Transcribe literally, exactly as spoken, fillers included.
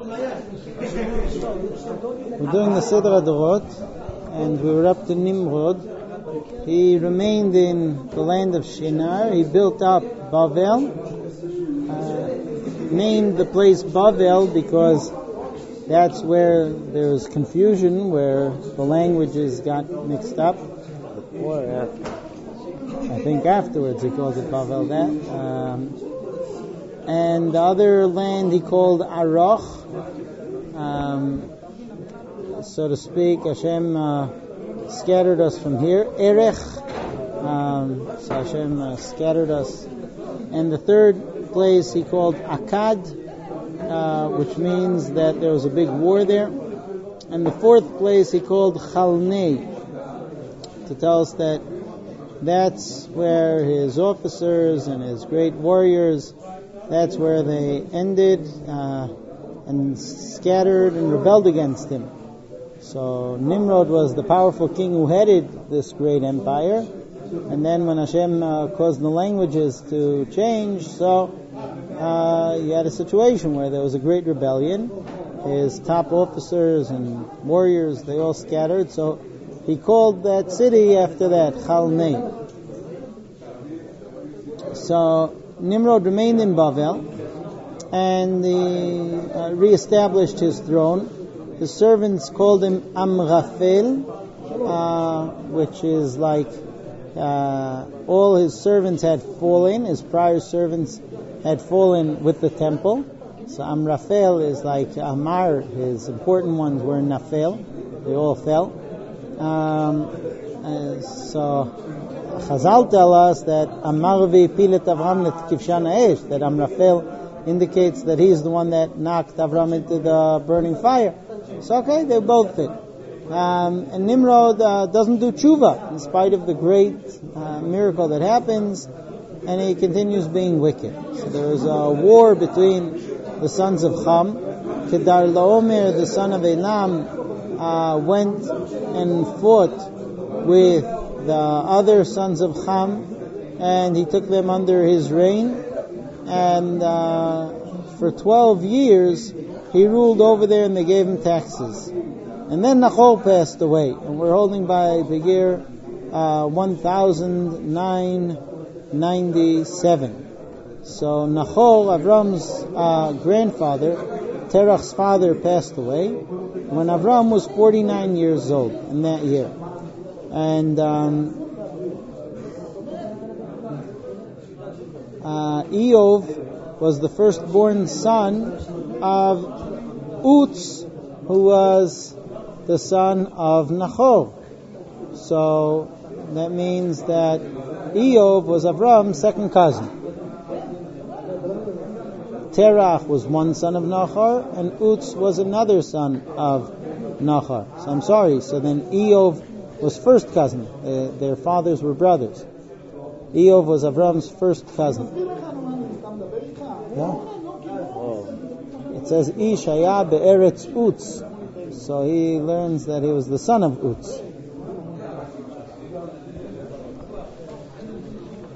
We're doing the Seder Adorot, and we were up to Nimrod. He remained in the land of Shinar. He built up Bavel, uh, named the place Bavel because that's where there was confusion, where the languages got mixed up. Or after. I think afterwards he called it Bavel that. Um, and the other land he called Aroch. Um, so to speak, Hashem uh, scattered us from here. Erech. Um, so Hashem uh, scattered us. And the third place he called Akkad, uh, which means that there was a big war there. And the fourth place he called Chalnei, to tell us that that's where his officers and his great warriors, that's where they ended uh, and scattered and rebelled against him. So Nimrod was the powerful king who headed this great empire, and then when Hashem uh, caused the languages to change, so uh, you had a situation where there was a great rebellion. His top officers and warriors, they all scattered, so he called that city after that, Chalnei. So Nimrod remained in Bavel, and he uh, re-established his throne. His servants called him Amraphel, uh, which is like uh, all his servants had fallen. His prior servants had fallen with the temple. So Amraphel is like Amar. His important ones were Nafel. They all fell. Um, uh, so Chazal tell us that Amarvi pilet Avram letkivshan ha'esh, that Amraphel indicates that he's the one that knocked Avram into the burning fire. So okay, they both fit. Um, and Nimrod uh, doesn't do tshuva in spite of the great uh, miracle that happens, and he continues being wicked. So there is a war between the sons of Cham. Kedar Laomer, the son of Elam, uh, went and fought with the other sons of Cham, and he took them under his reign, and uh, for twelve years he ruled over there, and they gave him taxes. And then Nachor passed away, and we're holding by the year uh, one thousand nine hundred ninety-seven. So Nachor, Avram's uh, grandfather, Terach's father, passed away when Avram was forty-nine years old in that year. And um, uh, Eov was the firstborn son of Uts, who was the son of Nachor. So that means that Eov was Avram's second cousin. Terach was one son of Nachor, and Uts was another son of Nachor. So I'm sorry, so then Eov was first cousin. Uh, their fathers were brothers. Eov was Avram's first cousin. Yeah. It says Ishaya be'eretz Uts. So he learns that he was the son of Uts.